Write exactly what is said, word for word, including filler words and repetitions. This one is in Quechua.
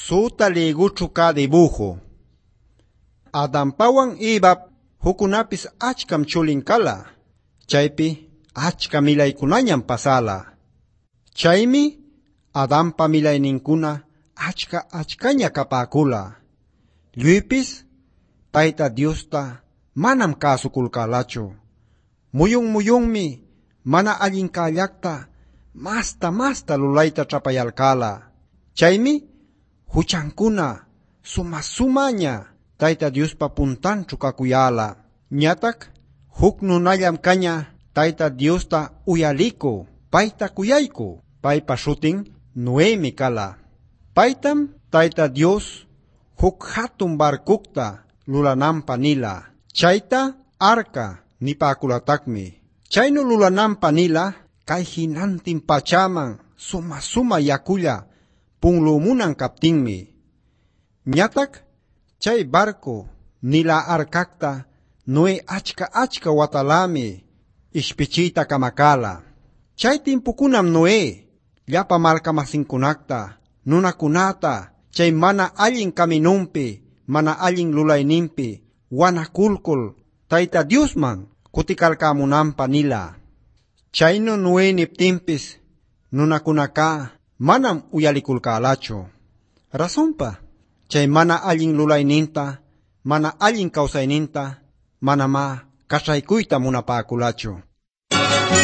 Suta liguchu ka dibujo. Adampawan ibab hukunapis achkam chulin kala. Chaypi achka milaykunañam pasala. Chaymi Adampa milayninkuna achka achkaña kapakula. Lluypis Tayta Diosta manam kasukulkalachu. Muyun muyunmi mana allinkallakta masta masta lulayta trapayalkala. Chaymi huchankuna suma sumaña Tayta Diospa puntanchu kakuyala. Ñatak huk nunallam kaña Tayta Diosta uyaliku, payta kuyayku. Paypa shutin Noemi kala. Paytam Tayta Dios huk hatun barkukta lulanampa nila. Chayta arka nipakulatakmi. Chaynu lulanampa nila kay hinantin pachaman suma suma yakulla punlumunan kaptinmi. Ñatak chay barco nila arkakta Noe achka achka watalami ishpichita kamakala. Chay timpukunam Noe llapa markamasinkunakta, nunakunata, chay mana allin kaminumpi, mana allin lulayninpi, wanakulkul Tayta Diosman kutikalkamunampa nila. Chayno Noe niptinpis, nunakunaka manam uyalikulkalachu. Razonpa, chay mana allin lulayninta, mana allin kausayninta, manama kashaykuyta munapakulachu.